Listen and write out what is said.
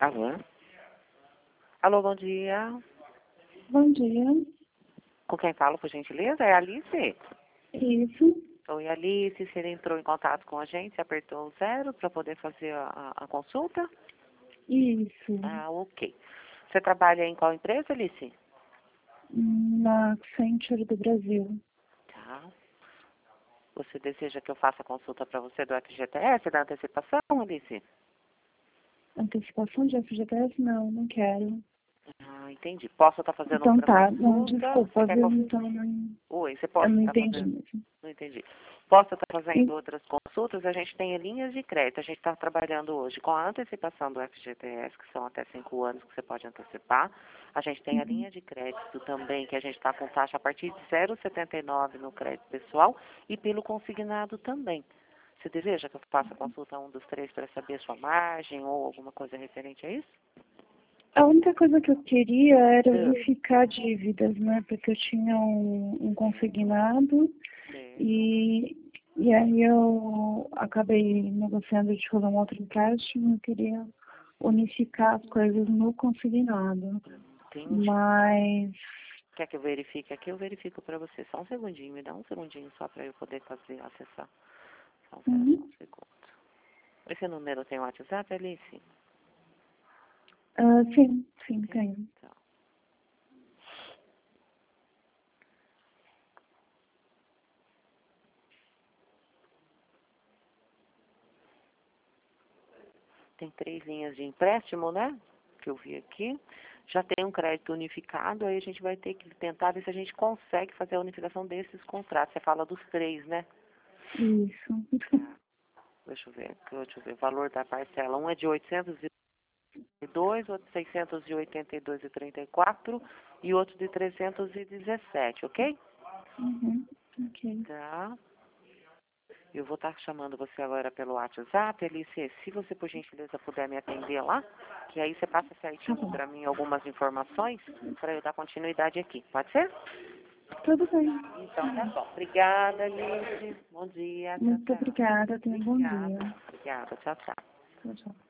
Alô? Alô, bom dia. Bom dia. Com quem falo, por gentileza? É a Alice? Isso. Oi, Alice. Você entrou em contato com a gente, apertou o 0 para poder fazer a consulta? Isso. Ah, ok. Você trabalha em qual empresa, Alice? Na Accenture do Brasil. Tá. Você deseja que eu faça a consulta para você do FGTS, da antecipação, Alice? Antecipação de FGTS? Não, não quero. Ah, entendi. Posso estar fazendo Então outra tá. Não, consulta? Você desculpa, quer viu? Então Oi, você eu pode não estar entendi fazendo... mesmo. Não entendi. Posso estar fazendo E- outras consultas, a gente tem linhas de crédito. A gente está trabalhando hoje com a antecipação do FGTS, que são até 5 anos que você pode antecipar. A gente tem a Uhum. linha de crédito também, que a gente está com taxa a partir de 0,79 no crédito pessoal e pelo consignado também. Você deseja que eu faça a consulta 1 dos 3 para saber a sua margem ou alguma coisa referente a isso? A única coisa que eu queria era Sim. verificar dívidas, né? Porque eu tinha um consignado e aí eu acabei negociando de fazer um outro empréstimo. Eu queria unificar as coisas no consignado. Entendi. Mas Quer que eu verifique aqui? Eu verifico para você. Só um segundinho, me dá um segundinho só para eu poder acessar. Só só um segundo. Esse número tem WhatsApp, Alice? sim, tenho. Então, tem 3 linhas de empréstimo, né? Que eu vi aqui. Já tem um crédito unificado, aí a gente vai ter que tentar ver se a gente consegue fazer a unificação desses contratos. Você fala dos 3, né? Isso. Deixa eu ver, O valor da parcela, um é de 802, outro de 682,34 e outro de 317, ok? Uhum. Ok. Tá. Eu vou estar chamando você agora pelo WhatsApp, Alice. Se você, por gentileza, puder me atender lá, que aí você passa Tá certinho bom. para mim algumas informações para eu dar continuidade aqui. Pode ser? Tudo bem. Tá Então, tá bom. bom. Obrigada, Alice. Bom dia. Tchau, Muito tchau. obrigada. Tenha um bom dia. Obrigada. Obrigada. Tchau, tchau. Tchau, tchau.